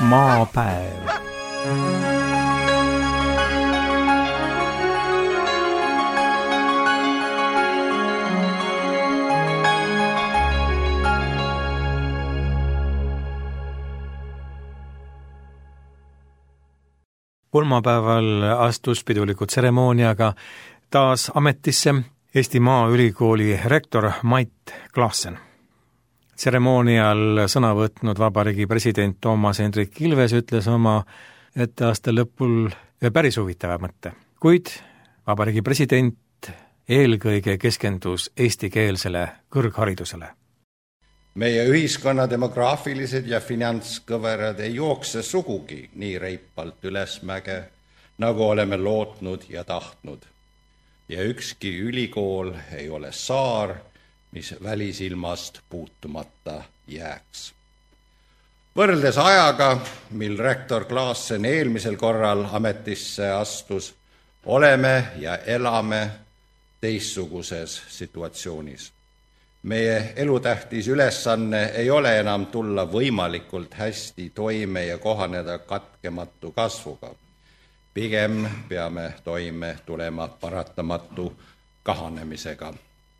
maapäev. Kolmapäeval astus piduliku tseremooniaga taas ametisse Eesti Maaülikooli rektor Mait Klaassen. Tseremoonial sõna võtnud vabariigi president Toomas Hendrik Ilves ütles oma etteaasta lõpul päris huvitava mõtte, kuid vabariigi president eelkõige keskendus eestikeelsele kõrgharidusele. Meie ühiskonna demograafilised ja finantskõverad ei jookse sugugi nii reipalt ülesmäge, nagu oleme lootnud ja tahtnud. Ja ükski ülikool ei ole saar, mis välisilmast puutumata jääks. Võrreldes ajaga, mil rektor Klaassen eelmisel korral ametisse astus, oleme ja elame teistsuguses situatsioonis. Meie elutähtis ülesanne ei ole enam tulla võimalikult hästi toime ja kohaneda katkematu kasvuga. Pigem peame toime tulema paratamatu kahanemisega.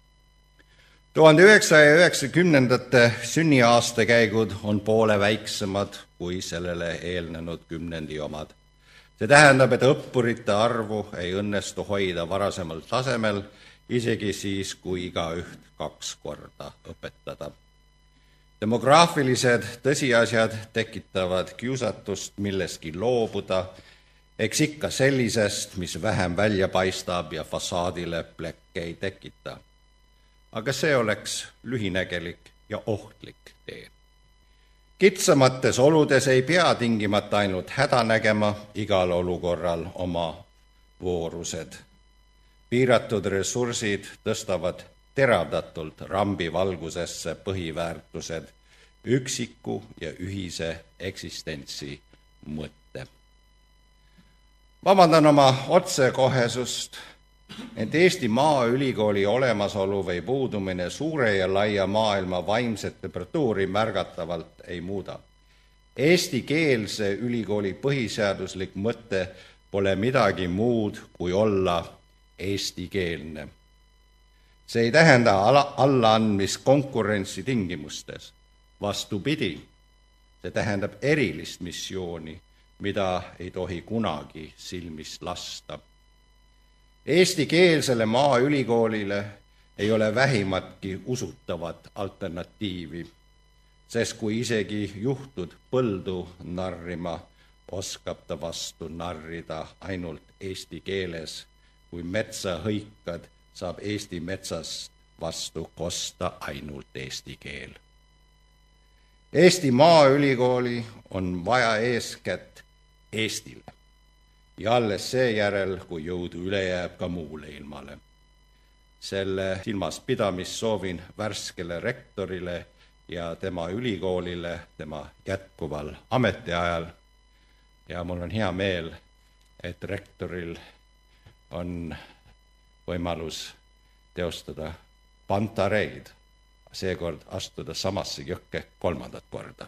1990. sünniaastakäigud on poole väiksemad kui sellele eelnenud kümnendi omad. See tähendab, et õppurite arvu ei õnnestu hoida varasemal tasemel, isegi siis, kui igaüht 2 korda õpetada. Demograafilised tõsiasjad tekitavad kiusatust millestki loobuda, eks ikka sellisest, mis vähem välja paistab ja fassaadile plekke ei tekita. Aga see oleks lühinägelik ja ohtlik tee. Kitsamates oludes ei pea tingimata ainult häda nägema, igal olukorral oma voorused. Piiratud ressursid tõstavad teravdatult rambi valgusesse põhiväärtused, üksiku ja ühise eksistentsi mõtte. Vabandan oma otsekohesust, et Eesti Maaülikooli olemasolu või puudumine suure ja laia maailma vaimset temperatuuri märgatavalt ei muuda. Eestikeelse ülikooli põhiseaduslik mõte pole midagi muud kui olla eestikeelne. See ei tähenda allaandmist konkurentsi tingimustes. Vastupidi, see tähendab erilist missiooni, mida ei tohi kunagi silmist lasta. Eestikeelsele maaülikoolile ei ole vähimatki usutavat alternatiivi, sest kui isegi juhtud põldu narrima, oskab ta vastu narrida ainult eesti keeles. Kui metsa hõikad, saab Eesti metsast vastu kosta ainult eesti keel. Eesti Maaülikooli on vaja eeskätt Eestile ja alles seejärel, kui jõudu üle jääb ka muule ilmale. Selle silmas pidamist soovin värskele rektorile ja tema ülikoolile tema jätkuval ametiajal ja mul on hea meel, et rektoril on võimalus teostada pantareid, seekord astuda samasse jõkke 3. korda.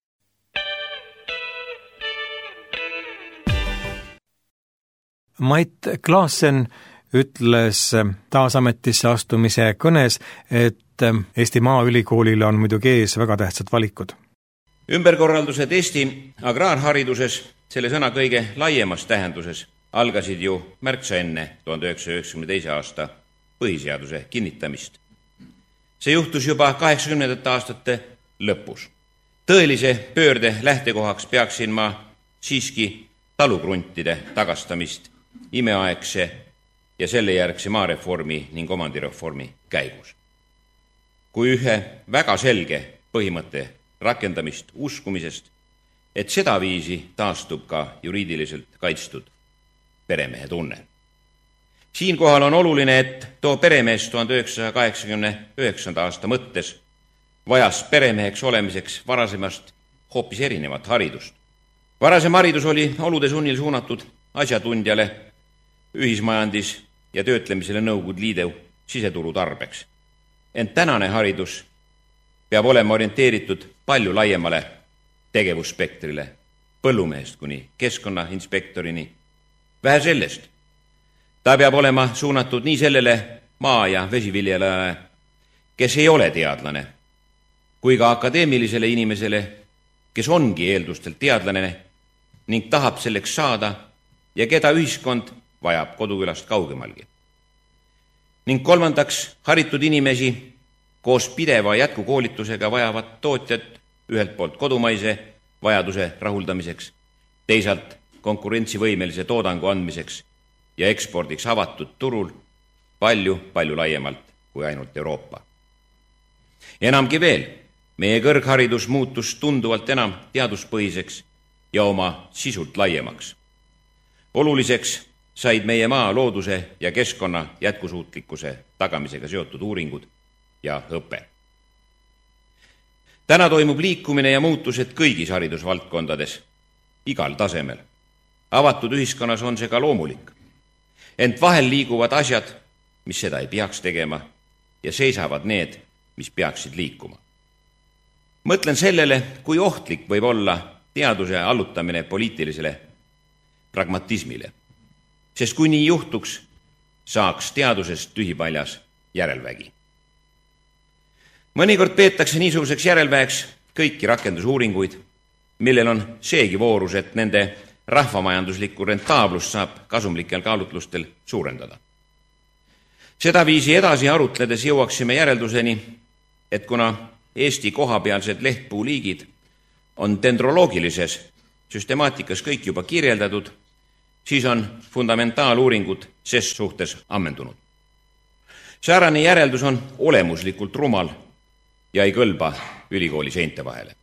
Mait Klaassen ütles taasametisse astumise kõnes, et Eesti Maaülikoolil on muidugi ees väga tähtsad valikud. Ümberkorraldused Eesti agraarhariduses, selle sõna kõige laiemas tähenduses, algasid ju märksa enne 1992. aasta põhiseaduse kinnitamist. See juhtus juba 80. aastate lõpus. Tõelise pöörde lähtekohaks peaksin ma siiski talukruntide tagastamist imeaegse ja selle järgse maareformi ning omandireformi käigus. Kui ühe väga selge põhimõtte rakendamist uskumisest, et sedaviisi taastub ka juriidiliselt kaitstud peremehe tunne. Siinkohal on oluline, et too peremees 1989. aasta mõttes vajas peremeheks olemiseks varasemast hoopis erinevat haridust. Varasem haridus oli olude sunnil suunatud asjatundjale, ühismajandis ja töötlemisele Nõukogude Liidu siseturu tarbeks. Ent tänane haridus peab olema orienteeritud palju laiemale tegevusspektrile põllumehest kuni keskkonnainspektorini. Vähe sellest, ta peab olema suunatud nii sellele maa- ja vesiviljelajale, kes ei ole teadlane, kui ka akadeemilisele inimesele, kes ongi eeldustelt teadlane ning tahab selleks saada ja keda ühiskond vajab kodukülast kaugemalgi. Ning kolmandaks, haritud inimesi koos pideva jätkukoolitusega vajavad tootjad ühelt poolt kodumaise vajaduse rahuldamiseks, teisalt konkurentsivõimelise toodangu andmiseks ja ekspordiks avatud turul palju laiemalt kui ainult Euroopa. Enamgi veel, meie kõrgharidus muutus tunduvalt enam teaduspõhiseks ja oma sisult laiemaks. Oluliseks said meie maa looduse ja keskkonna jätkusuutlikkuse tagamisega seotud uuringud ja õpe. Täna toimub liikumine ja muutused kõigis haridusvaldkondades, igal tasemel. Avatud ühiskonnas on see ka loomulik. Ent vahel liiguvad asjad, mis seda ei peaks tegema, ja seisavad need, mis peaksid liikuma. Mõtlen sellele, kui ohtlik võib olla teaduse allutamine poliitilisele pragmatismile. Sest kui nii juhtuks, saaks teadusest tühipaljas järelvägi. Mõnikord peetakse niisuguseks järelväeks kõiki rakendusuuringuid, millel on seegi voorus, et nende rahvamajanduslikku rentaablust saab kasumlikel kaalutlustel suurendada. Sedaviisi edasi arutledes jõuaksime järelduseni, et kuna Eesti kohapealsed lehtpuuliigid on dendroloogilises süstemaatikas kõik juba kirjeldatud, siis on fundamentaaluuringud ses suhtes ammendunud. Säärane järeldus on olemuslikult rumal ja ei kõlba ülikooli seinte vahele.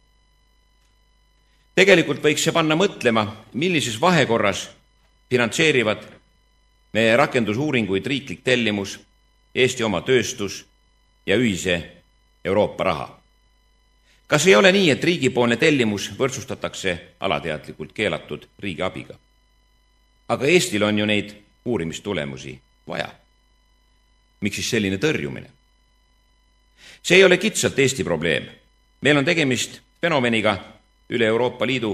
Tegelikult võiks see panna mõtlema, millises vahekorras finantseerivad meie rakendusuuringuid riiklik tellimus, Eesti oma tööstus ja ühise Euroopa raha. Kas ei ole nii, et riigipoolne tellimus võrdsustatakse alateadlikult keelatud riigi abiga? Aga Eestil on ju neid uurimistulemusi vaja. Miks siis selline tõrjumine? See ei ole kitsalt Eesti probleem. Meil on tegemist fenomeniga üle Euroopa Liidu,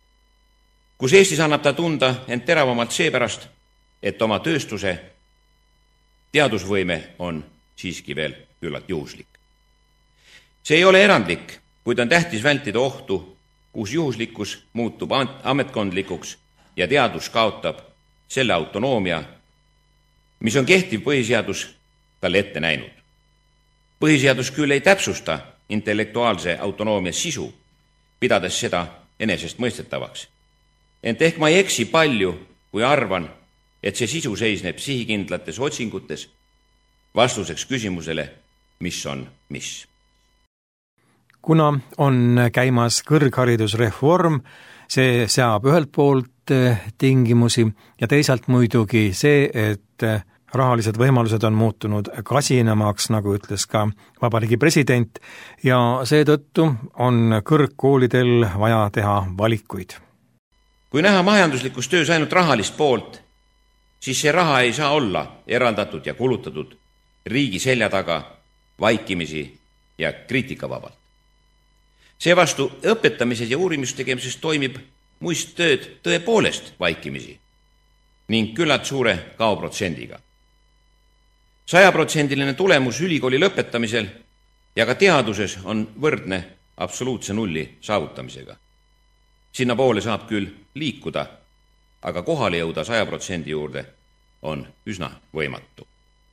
kus Eestis annab ta tunda end teravamalt seepärast, et oma tööstuse teadusvõime on siiski veel küllalt juhuslik. See ei ole erandlik, kuid on tähtis vältida ohtu, kus juhuslikkus muutub ametkondlikuks ja teadus kaotab selle autonoomia, mis on kehtiv põhiseadus talle ette näinud. Põhiseadus küll ei täpsusta intellektuaalse autonoomia sisu, pidades seda enesest mõistetavaks. Ent ehk ma ei eksi palju, kui arvan, et see sisu seisneb sihikindlates otsingutes vastuseks küsimusele, mis on mis. Kuna on käimas kõrgharidusreform, see seab ühelt poolt tingimusi ja teisalt muidugi see, et rahalised võimalused on muutunud kasinamaks, nagu ütles ka Vabariigi president, ja seetõttu on kõrgkoolidel vaja teha valikuid. Kui näha majanduslikus töös ainult rahalist poolt, siis see raha ei saa olla eraldatud ja kulutatud riigi selja taga vaikimisi ja kriitikavabalt. Seevastu õpetamises ja uurimistegemises toimib muist tööd tõepoolest vaikimisi ning küllalt suure kaoprotsendiga. 100% tulemus ülikooli lõpetamisel ja ka teaduses on võrdne absoluutse nulli saavutamisega. Sinna poole saab küll liikuda, aga kohale jõuda 100% juurde on üsna võimatu.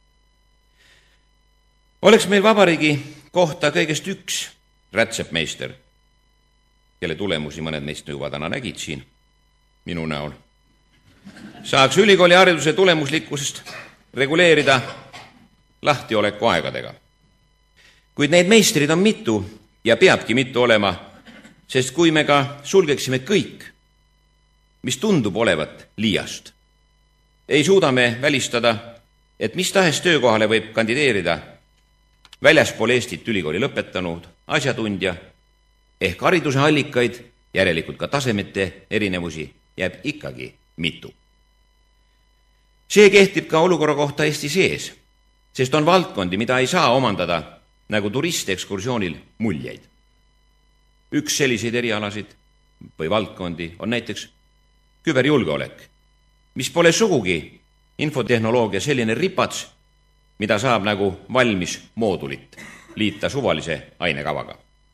Oleks meil vabariigi kohta kõigest üks rätsepmeister, kelle tulemusi mõned meist juba täna nägid siin minu näol, saaks ülikooli hariduse tulemuslikkusest reguleerida lahtioleku aegadega. Kuid neid meistrid on mitu ja peabki mitu olema, sest kui me ka sulgeksime kõik, mis tundub olevat liiast, ei suuda me välistada, et mis tahes töökohale võib kandideerida väljaspool Eestit ülikooli lõpetanud asjatundja, ehk hariduse allikaid, järelikult ka tasemete erinevusi, jääb ikkagi mitu. See kehtib ka olukorra kohta Eesti sees, sest on valdkondi, mida ei saa omandada nagu turistekskursioonil muljeid. Üks selliseid erialasid või valdkondi on näiteks küberjulgeolek, mis pole sugugi infotehnoloogia selline ripats, mida saab nagu valmis moodulit liita suvalise ainekavaga.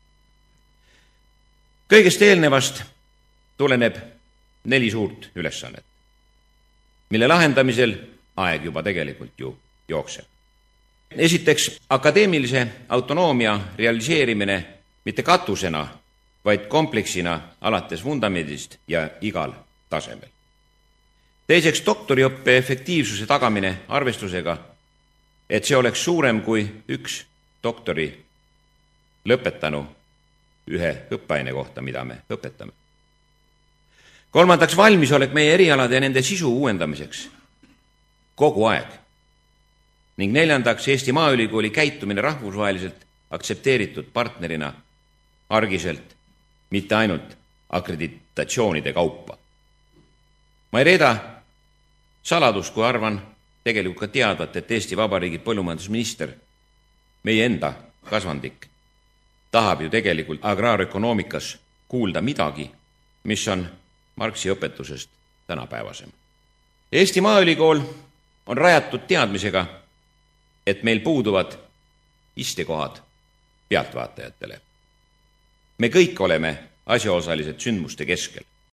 Kõigest eelnevast tuleneb 4 suurt ülesannet, mille lahendamisel aeg juba tegelikult ju jookseb. Esiteks, akadeemilise autonoomia realiseerimine mitte katusena, vaid kompleksina alates vundamendist ja igal tasemel. Teiseks, doktoriõppe efektiivsuse tagamine arvestusega, et see oleks suurem kui 1 doktori lõpetanu ühe õppeaine kohta, mida me õpetame. Kolmandaks, valmisolek meie erialade ja nende sisu uuendamiseks kogu aeg. Ning 4. Eesti Maaülikooli käitumine rahvusvaheliselt aktsepteeritud partnerina argiselt, mitte ainult akreditatsioonide kaupa. Ma ei reeda saladust, kui arvan tegelikult ka teadvat, et Eesti Vabariigi põllumajandusminister, meie enda kasvandik, tahab ju tegelikult agraarökonoomikas kuulda midagi, mis on Marxi õpetusest tänapäevasem. Eesti Maaülikool on rajatud teadmisega, et meil puuduvad istekohad pealtvaatajatele. Me kõik oleme asjaosalised sündmuste keskel.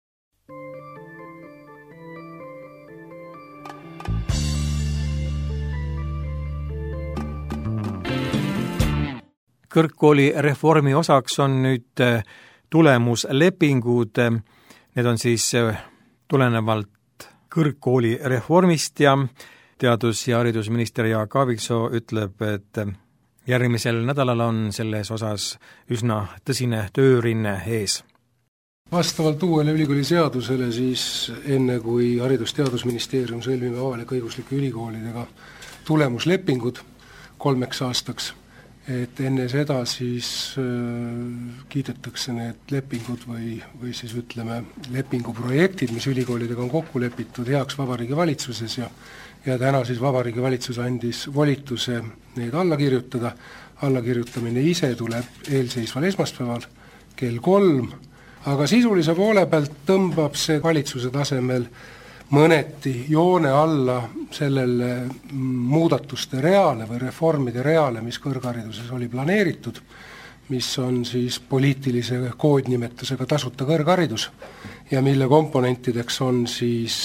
Kõrgkooli reformi osaks on nüüd tulemuslepingud. Need on siis tulenevalt kõrgkooli reformist ja teadus- ja haridusminister Jaak Aaviksoo ütleb, et järgmisel nädalal on selles osas üsna tõsine töörinne ees. Vastavalt uuele ülikooli seadusele siis enne, kui Haridus-Teadusministeerium sõlmib avalik-õiguslike ülikoolidega tulemuslepingud 3 aastaks, et enne seda siis kiidetakse need lepingud või siis ütleme lepinguprojektid, mis ülikoolidega on kokku lepitud, heaks Vabariigi Valitsuses ja täna siis Vabariigi Valitsus andis volituse neid alla kirjutada. Allakirjutamine ise tuleb eelseisval esmaspäeval kell 3, aga sisulise poole pealt tõmbab see valitsuse tasemel mõneti joone alla sellele muudatuste reale või reformide reale, mis kõrghariduses oli planeeritud, mis on siis poliitilise koodnimetusega tasuta kõrgharidus ja mille komponentideks on siis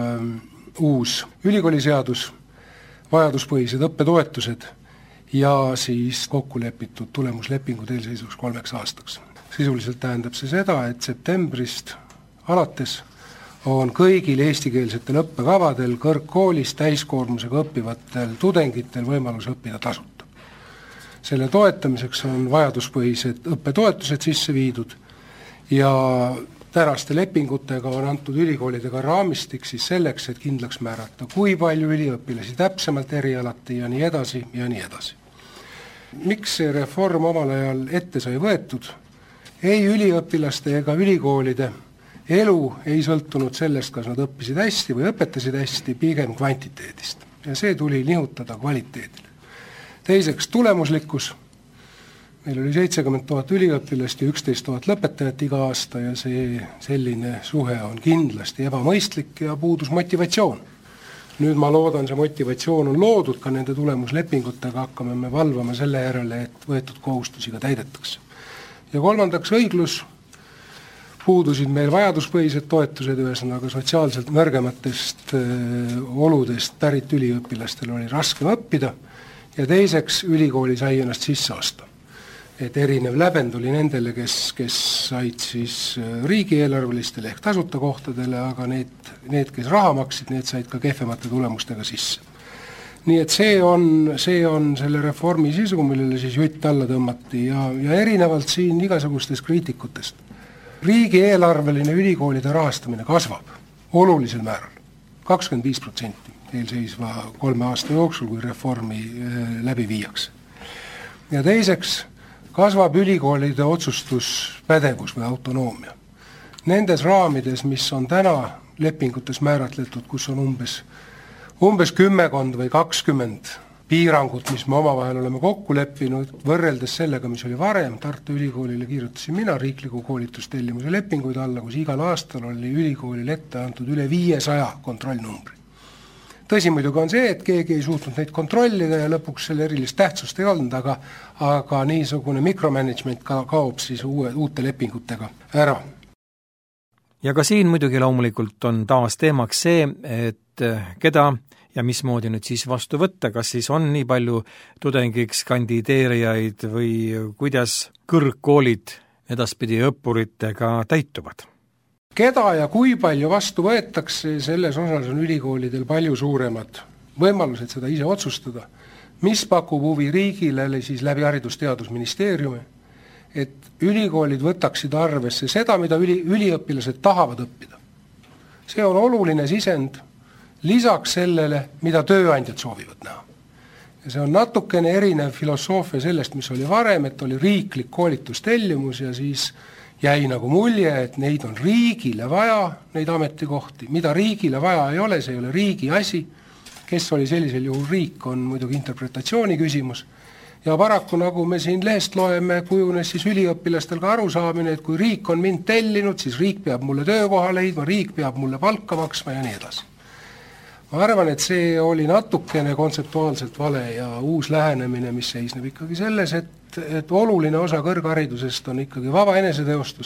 uus ülikooliseadus, vajaduspõhised õppetoetused ja siis kokku lepitud tulemuslepingud eelseisvuks 3 aastaks. Sisuliselt tähendab see seda, et septembrist alates on kõigil eestikeelsetel õppekavadel kõrgkoolis täiskoormusega õppivatel tudengitel võimalus õppida tasuta. Selle toetamiseks on vajaduspõhised õppetoetused sisse viidud ja tänaste lepingutega on antud ülikoolidega raamistik siis selleks, et kindlaks määrata, kui palju üliõpilasi täpsemalt erialati ja nii edasi ja nii edasi. Miks see reform omal ajal ette sai võetud? Ei üliõpilaste ega ülikoolide elu ei sõltunud sellest, kas nad õppisid hästi või õpetasid hästi, pigem kvantiteedist. Ja see tuli nihutada kvaliteedile. Teiseks tulemuslikkus. Meil oli 70 000 üliõpilast ja 11 000 lõpetajat iga aasta ja see selline suhe on kindlasti ebamõistlik ja puudus motivatsioon. Nüüd ma loodan, see motivatsioon on loodud ka nende tulemuslepingutega, hakkame me valvama selle järele, et võetud kohustusi ka täidetakse. Ja kolmandaks õiglus. Puudusid meil vajaduspõhised toetused, ühesõnaga sotsiaalselt nõrgematest oludest pärit üliõpilastel oli raskem õppida ja teiseks ülikooli sai ennast sisse osta. Et erinev läbend oli nendele, kes said siis riigieelarvelistele ehk tasuta kohtadele, aga need, kes raha maksid, need said ka kehvemate tulemustega sisse. Nii et see on selle reformi sisu, millele siis jutt alla tõmmati ja erinevalt siin igasugustest kriitikutest. Riigieelarveline ülikoolide rahastamine kasvab olulisel määral, 25% eelseisva 3 aasta jooksul, kui reformi läbi viiakse. Ja teiseks kasvab ülikoolide otsustuspädevus või autonoomia. Nendes raamides, mis on täna lepingutes määratletud, kus on umbes 10 või 20 piirangut, mis me omavahel oleme kokku leppinud, võrreldes sellega, mis oli varem. Tartu Ülikoolile kirjutasin mina riikliku koolitustellimuse lepinguid alla, kus igal aastal oli ülikoolile ette antud üle 500 kontrollnumbri. Tõsi muidugi on see, et keegi ei suutnud neid kontrollida ja lõpuks selle erilist tähtsust ei olnud, aga niisugune mikromanagement kaob siis uute lepingutega ära. Ja ka siin muidugi loomulikult on taas teemaks see, et keda ja mismoodi nüüd siis vastu võtta, kas siis on nii palju tudengiks kandideerijaid või kuidas kõrgkoolid edaspidi õppuritega täituvad? Keda ja kui palju vastu võetakse, selles osas on ülikoolidel palju suuremad võimalused seda ise otsustada, mis pakub huvi riigile siis läbi Haridus-Teadusministeeriumi, et ülikoolid võtaksid arvesse seda, mida üliõpilased tahavad õppida. See on oluline sisend lisaks sellele, mida tööandjad soovivad näha. Ja see on natukene erinev filosoofia sellest, mis oli varem, et oli riiklik koolitustellimus ja siis jäi nagu mulje, et neid on riigile vaja, neid ametikohti, mida riigile vaja ei ole, see ei ole riigi asi, kes oli sellisel juhul riik, on muidugi interpretatsiooni küsimus. Ja paraku, nagu me siin lehest loeme, kujunes siis üliõpilastel ka arusaamine, et kui riik on mind tellinud, siis riik peab mulle töökoha leidma, riik peab mulle palka maksma ja nii edasi. Ma arvan, et see oli natukene kontseptuaalselt vale ja uus lähenemine, mis seisneb ikkagi selles, et oluline osa kõrgharidusest on ikkagi vaba eneseteostus.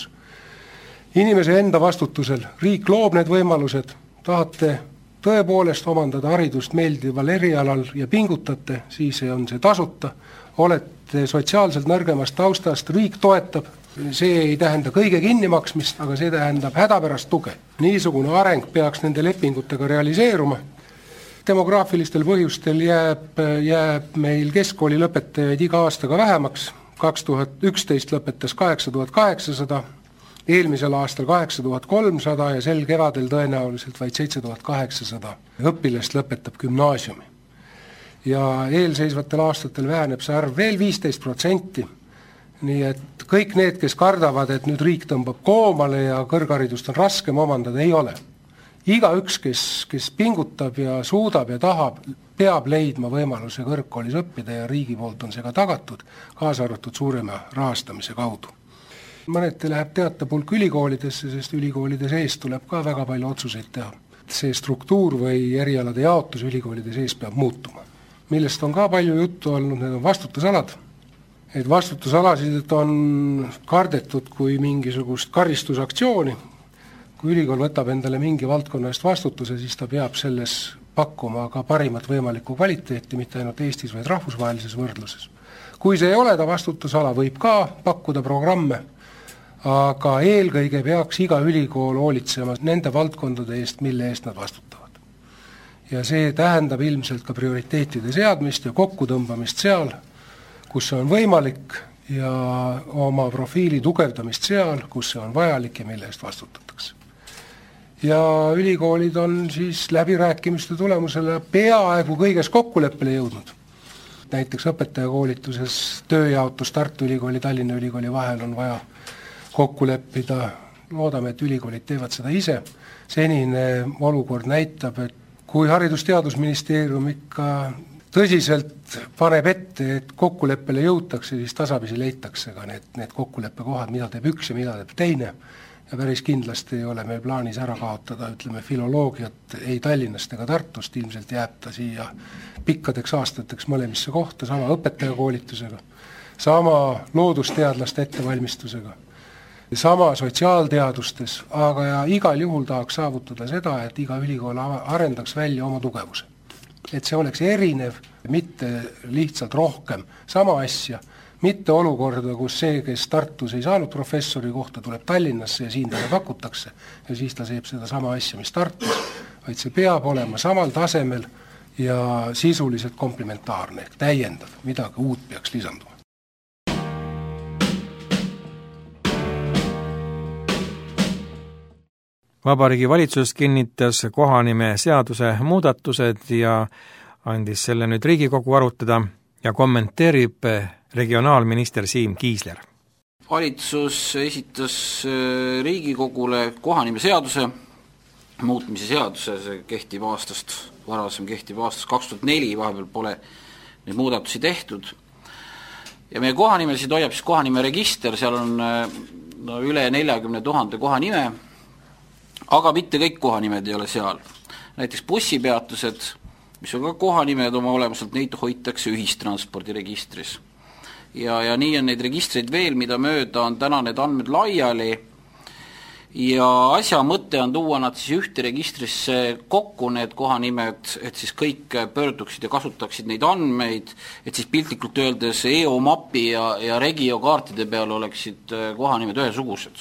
Inimese enda vastutusel, riik loob need võimalused, tahate tõepoolest omandada haridust meeldival erialal ja pingutate, siis on see tasuta, olete sotsiaalselt nõrgemast taustast, riik toetab, see ei tähenda kõige kinnimaksmist, aga see tähendab hädapärast tuge. Niisugune areng peaks nende lepingutega realiseeruma. Demograafilistel põhjustel jääb meil keskkooli lõpetajaid iga aastaga vähemaks, 2011 lõpetas 8800, eelmisel aastal 8300 ja sel kevadel tõenäoliselt vaid 7800 õpilast lõpetab gümnaasiumi. Ja eelseisvatel aastatel väheneb see arv veel 15%, nii et kõik need, kes kardavad, et nüüd riik tõmbab koomale ja kõrgharidust on raskem omandada, ei ole. Igaüks, kes pingutab ja suudab ja tahab, peab leidma võimaluse kõrgkoolis õppida ja riigi poolt on see ka tagatud, kaasa arvatud suurema rahastamise kaudu. Mõneti läheb teatepulk ülikoolidesse, sest ülikoolide sees tuleb ka väga palju otsuseid teha. See struktuur või erialade jaotus ülikoolide sees peab muutuma. Millest on ka palju juttu olnud, need on vastutusalad. Et vastutusalasid on kardetud kui mingisugust karistusaktsiooni. Kui ülikool võtab endale mingi valdkonna eest vastutuse, siis ta peab selles pakkuma ka parimat võimalikku kvaliteeti, mitte ainult Eestis, vaid rahvusvahelises võrdluses. Kui see ei ole ta vastutusala, võib ka pakkuda programme, aga eelkõige peaks iga ülikool hoolitsema nende valdkondade eest, mille eest nad vastutavad. Ja see tähendab ilmselt ka prioriteetide seadmist ja kokkutõmbamist seal, kus see on võimalik, ja oma profiili tugevdamist seal, kus see on vajalik ja mille eest vastutatakse. Ja ülikoolid on siis läbirääkimiste tulemusele peaaegu kõiges kokkuleppele jõudnud. Näiteks õpetajakoolituses tööjaotus Tartu Ülikooli, Tallinna Ülikooli vahel on vaja kokku leppida. Loodame, et ülikoolid teevad seda ise. Senine olukord näitab, et kui Haridus-Teadusministeerium ikka tõsiselt paneb ette, et kokkuleppele jõutakse, siis tasapisi leitakse ka need kokkuleppekohad, mida teeb üks ja mida teeb teine. Ja päris kindlasti ei ole meil plaanis ära kaotada, ütleme, filoloogiat ei Tallinnast ega Tartust, ilmselt jääb ta siia pikkadeks aastateks mõlemisse kohta, sama õpetajakoolitusega, sama loodusteadlaste ettevalmistusega, sama sotsiaalteadustes, aga ja igal juhul tahaks saavutada seda, et iga ülikool arendaks välja oma tugevuse. Et see oleks erinev, mitte lihtsalt rohkem sama asja, mitte olukorda, kus see, kes Tartus ei saanud professori kohta, tuleb Tallinnasse ja siin talle pakutakse ja siis ta seeb seda sama asja, mis Tartus, vaid see peab olema samal tasemel ja sisuliselt komplementaarne, ehk täiendav, midagi uut peaks lisanduma. Vabariigi Valitsus kinnitas kohanime seaduse muudatused ja andis selle nüüd Riigikogu arutada ja kommenteerib regionaalminister Siim Kiisler. Valitsus esitas Riigikogule kohanime seaduse muutmise seaduse, see kehtib aastast, varasem kehtib aastast 2004, vahepeal pole neid muudatusi tehtud. Ja meie kohanimesid hoiab siis kohanimeregister, seal on üle 40 000 kohanime, aga mitte kõik kohanimed ei ole seal. Näiteks bussipeatused, mis on ka kohanimed oma olemuselt, neid hoitakse ühistranspordiregistris. Ja nii on neid registreid veel, mida mööda on täna need andmed laiali ja asja mõte on tuua nad siis ühte registrisse kokku need kohanimed, et siis kõik pöörduksid ja kasutaksid neid andmeid, et siis piltlikult öeldes EO-mapi ja regiokaartide peal oleksid kohanimed ühesugused.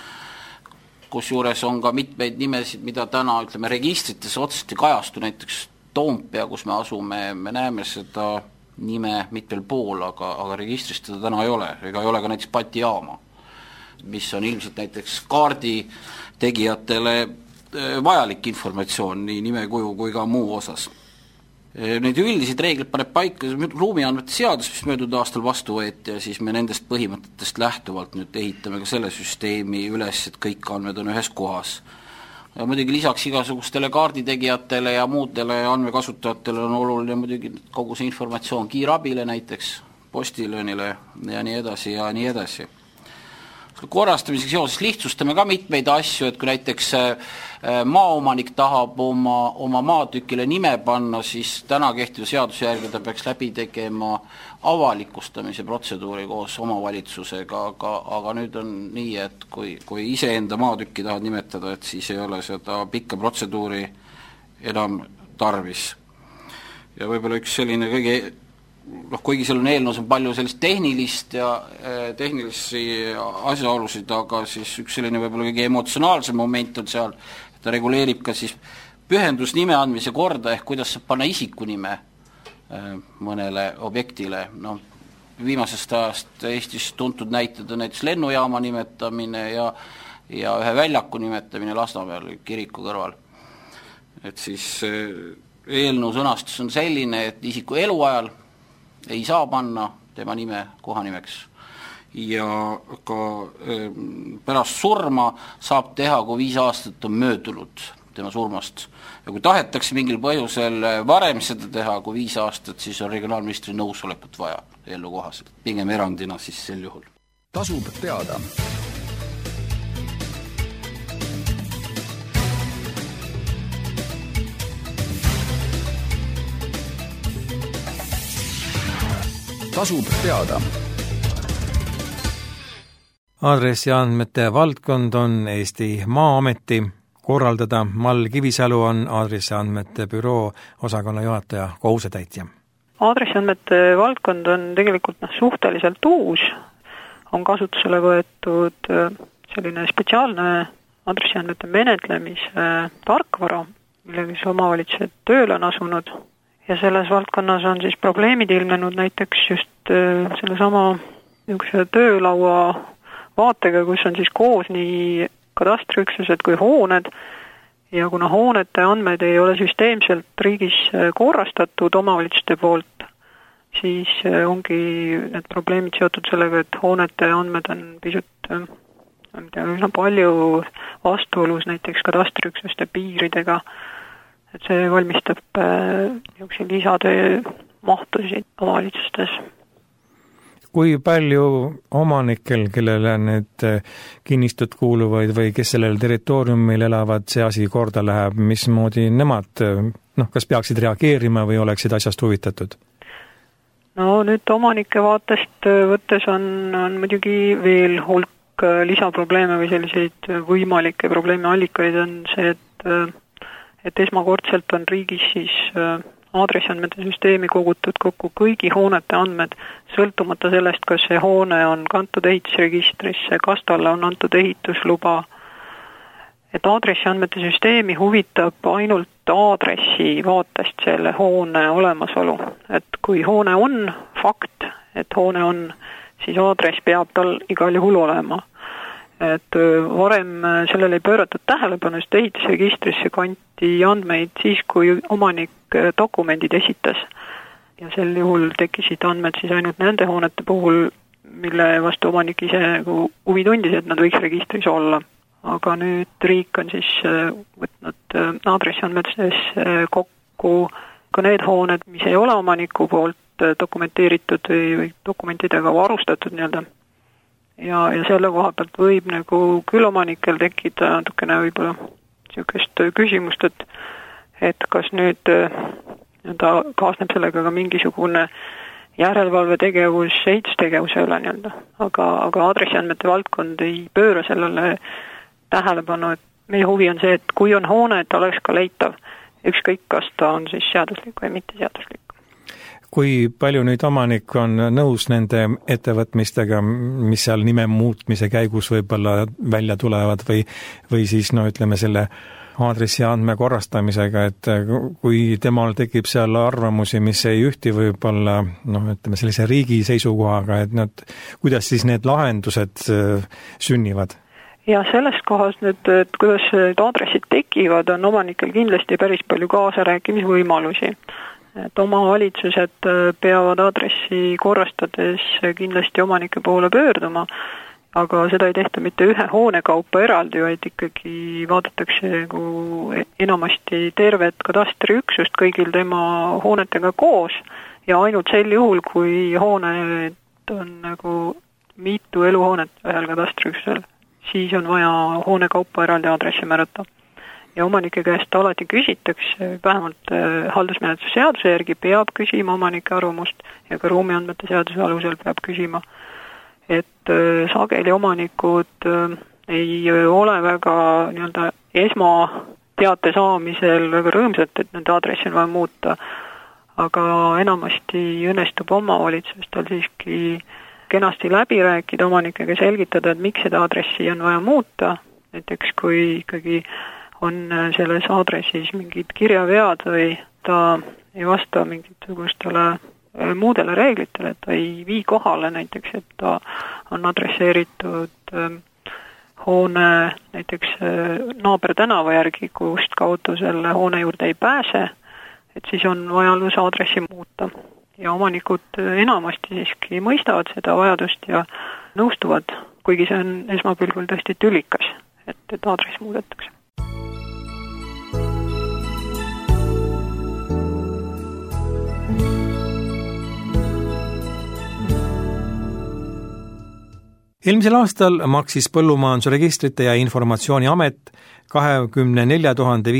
Kusjuures on ka mitmeid nimesid, mida täna ütleme registrites otsesti kajastu, näiteks Toompea, kus me asume, me näeme seda nime mitmel pool, aga registrist seda täna ei ole, ega ei ole ka näiteks Pati jaama, mis on ilmselt näiteks kaardi tegijatele vajalik informatsioon nii nimekuju kui ka muu osas. Neid üldiseid reeglid paneb paika ruumiandmete seadus, mis möödunud aastal vastu võeti ja siis me nendest põhimõtetest lähtuvalt nüüd ehitame ka selle süsteemi üles, et kõik andmed on ühes kohas. Ja muidugi lisaks igasugustele kaarditegijatele ja muudele andmekasutajatele on oluline muidugi kogu see informatsioon kiirabile näiteks, postiljonile ja nii edasi ja nii edasi. Korrastamisega seoses lihtsustame ka mitmeid asju, et kui näiteks maaomanik tahab oma maatükile nime panna, siis täna kehtiva seaduse järgi ta peaks läbi tegema avalikustamise protseduuri koos omavalitsusega, aga nüüd on nii, et kui iseenda maatükki tahad nimetada, et siis ei ole seda pikka protseduuri enam tarvis. Ja võib-olla üks selline kõige kuigi seal on eelnõus on palju sellist tehnilisi asjaolusid, aga siis üks selline võib-olla kõige emotsionaalsem moment on seal, et ta reguleerib ka siis pühendusnime andmise korda, ehk kuidas saab panna isikunime mõnele objektile. Viimasest ajast Eestis tuntud näited on näiteks lennujaama nimetamine ja ühe väljaku nimetamine Lasnamäel kiriku kõrval. Et siis eelnõu sõnastus on selline, et isiku eluajal ei saa panna tema nime kohanimeks ja ka pärast surma saab teha, kui 5 aastat on möödunud tema surmast. Ja kui tahetakse mingil põhjusel varem seda teha kui 5 aastat, siis on regionaalministri nõusolekut vaja eelnõu kohaselt. Pigem erandina siis sel juhul. Tasub teada. Tasub teada. Aadressiandmete valdkond on Eesti Maa-ameti korraldada. Mall Kivisalu on aadressiandmete büroo osakonna juhataja kohusetäitja. Aadressiandmete valdkond on tegelikult suhteliselt uus. On kasutusele võetud selline spetsiaalne aadressiandmete menetlemise tarkvara, millega siis omavalitsused tööle on asunud. Ja selles valdkonnas on siis probleemid ilmnenud näiteks just sellesama töölaua vaatega, kus on siis koos nii kadastriüksused kui hooned ja kuna hoonete andmed ei ole süsteemselt riigis korrastatud omavalitsuste poolt, siis ongi need probleemid seotud sellega, et hoonete andmed on pisut üsna palju vastuolus näiteks kadastriüksuste piiridega. Et see valmistab lisatöö mahtusid omavalitsustes. Kui palju omanikel, kellele need kinnistud kuuluvaid või kes sellel territooriumil elavad, see asi korda läheb, mismoodi nemad kas peaksid reageerima või oleksid asjast huvitatud? No nüüd omanike vaatest võttes on muidugi veel hulk lisaprobleeme või selliseid võimalikke probleemiallikaid on see, et esmakordselt on riigis siis aadressiandmete süsteemi kogutud kokku kõigi hoonete andmed, sõltumata sellest, kas see hoone on kantud ehitusregistrisse, kas talle on antud ehitusluba. Et aadressiandmete süsteemi huvitab ainult aadressi vaatest selle hoone olemasolu. Et kui hoone on fakt, et hoone on, siis aadress peab tal igal juhul olema. Et varem sellele ei pööratud tähelepanu, sest ehitusregistrisse kanti andmeid siis, kui omanik dokumendid esitas. Ja sel juhul tekkisid andmed siis ainult nende hoonete puhul, mille vastu omanik ise huvi tundis, et nad võiks registris olla. Aga nüüd riik on siis võtnud aadressiandmetes kokku ka need hooned, mis ei ole omaniku poolt dokumenteeritud või dokumentidega varustatud nii-öelda. Ja selle koha pealt võib nagu küll omanikel tekkida natukene võib-olla niisugust küsimust, et kas nüüd nii-öelda kaasneb sellega ka mingisugune järelevalvetegevus ehitustegevuse üle nii-öelda, aga aadressiandmete valdkond ei pööra sellele tähelepanu, et meie huvi on see, et kui on hoone, et ta oleks ka leitav, ükskõik kas ta on siis seaduslik või mitte seaduslik. Kui palju nüüd omanik on nõus nende ettevõtmistega, mis seal nime muutmise käigus võib-olla välja tulevad või siis ütleme selle aadressi andme korrastamisega, et kui temal tekib seal arvamusi, mis ei ühti võib-olla ütleme sellise riigi seisukohaga, et kuidas siis need lahendused sünnivad? Ja selles kohas nüüd, et kuidas need aadressid tekivad, on omanikel kindlasti päris palju kaasarääkimisvõimalusi. Et omavalitsused peavad aadressi korrastades kindlasti omanike poole pöörduma, aga seda ei tehta mitte ühe hoone kaupa eraldi, vaid ikkagi vaadatakse enamasti tervet katastriüksust kõigil tema hoonetega koos ja ainult sel juhul, kui hoone on nagu mitu eluhoonet ühel katastriüksusel, siis on vaja hoone kaupa eraldi aadressi määrata. Ja omanike käest alati küsitakse, vähemalt haldusmenetluse seaduse järgi peab küsima omanike arvamust ja ka ruumiandmete seaduse alusel peab küsima, et sageli omanikud ei ole väga nii-öelda esmateate saamisel väga rõõmsad, et nende aadressi on vaja muuta, aga enamasti õnnestub omavalitsustel siiski kenasti läbi rääkida omanikega, selgitada, et miks seda aadressi on vaja muuta, näiteks kui ikkagi on selles aadressis mingid kirjavead või ta ei vasta mingisugustele muudele reeglitele, et ta ei vii kohale näiteks, et ta on adresseeritud hoone näiteks naabertänava järgi, kust kaudu selle hoone juurde ei pääse, et siis on vajalus aadressi muuta. Ja omanikud enamasti siiski mõistavad seda vajadust ja nõustuvad, kuigi see on esmapilgul tõesti tülikas, et aadress muudetakse. Eelmisel aastal maksis Põllumajandusregistrite ja Informatsiooni Amet 24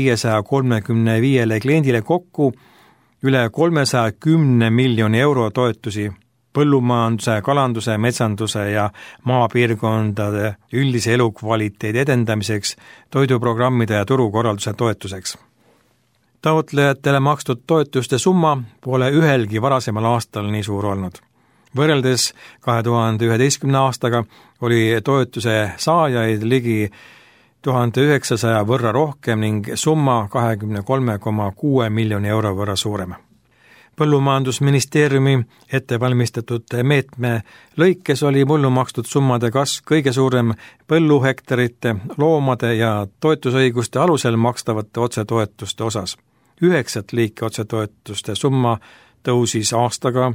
535 kliendile kokku üle 310 miljoni euro toetusi põllumajanduse, kalanduse, metsanduse ja maapiirkondade üldise elukvaliteedi edendamiseks, toiduprogrammide ja turukorralduse toetuseks. Taotlejatele makstud toetuste summa pole ühelgi varasemal aastal nii suur olnud. Võrreldes 2011. aastaga oli toetuse saajaid ligi 1900 võrra rohkem ning summa 23,6 miljoni euro võrra suurem. Põllumajandusministeeriumi ettevalmistatud meetme lõikes oli mullu makstud summade kasv kõige suurem põlluhektarite, loomade ja toetusõiguste alusel makstavate otsetoetuste osas. 9 liiki otsetoetuste summa tõusis aastaga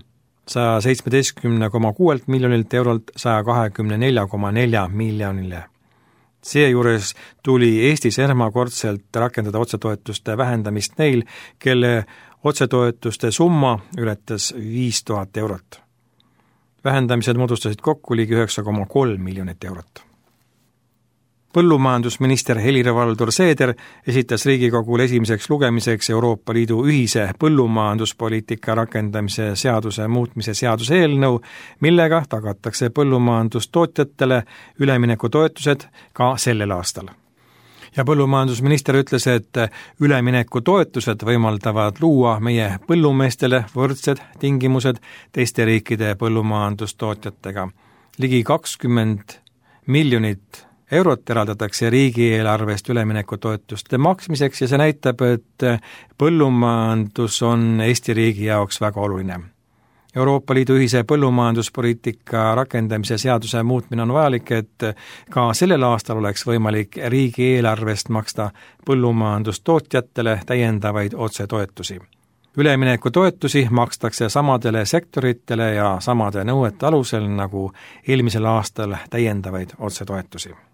117,6 miljonilt eurolt 124,4 miljonile. Seejuures tuli Eestis esmakordselt rakendada otsetoetuste vähendamist neil, kelle otsetoetuste summa ületas 5000 eurot. Vähendamised moodustasid kokku ligi 9,3 miljonit eurot. Põllumajandusminister Helir-Valdor Seeder esitas Riigikogule esimeseks lugemiseks Euroopa Liidu ühise põllumajanduspoliitika rakendamise seaduse muutmise seaduse eelnõu, millega tagatakse põllumajandustootjatele üleminekutoetused ka sellel aastal. Ja põllumajandusminister ütles, et üleminekutoetused võimaldavad luua meie põllumeestele võrdsed tingimused teiste riikide põllumajandustootjatega. Ligi 20 miljonit eurot eraldatakse riigieelarvest üleminekutoetuste maksmiseks ja see näitab, et põllumajandus on Eesti riigi jaoks väga oluline. Euroopa Liidu ühise põllumajanduspoliitika rakendamise seaduse muutmine on vajalik, et ka sellel aastal oleks võimalik riigieelarvest maksta põllumajandustootjatele täiendavaid otsetoetusi. Üleminekutoetusi makstakse samadele sektoritele ja samade nõuete alusel nagu eelmisel aastal täiendavaid otsetoetusi.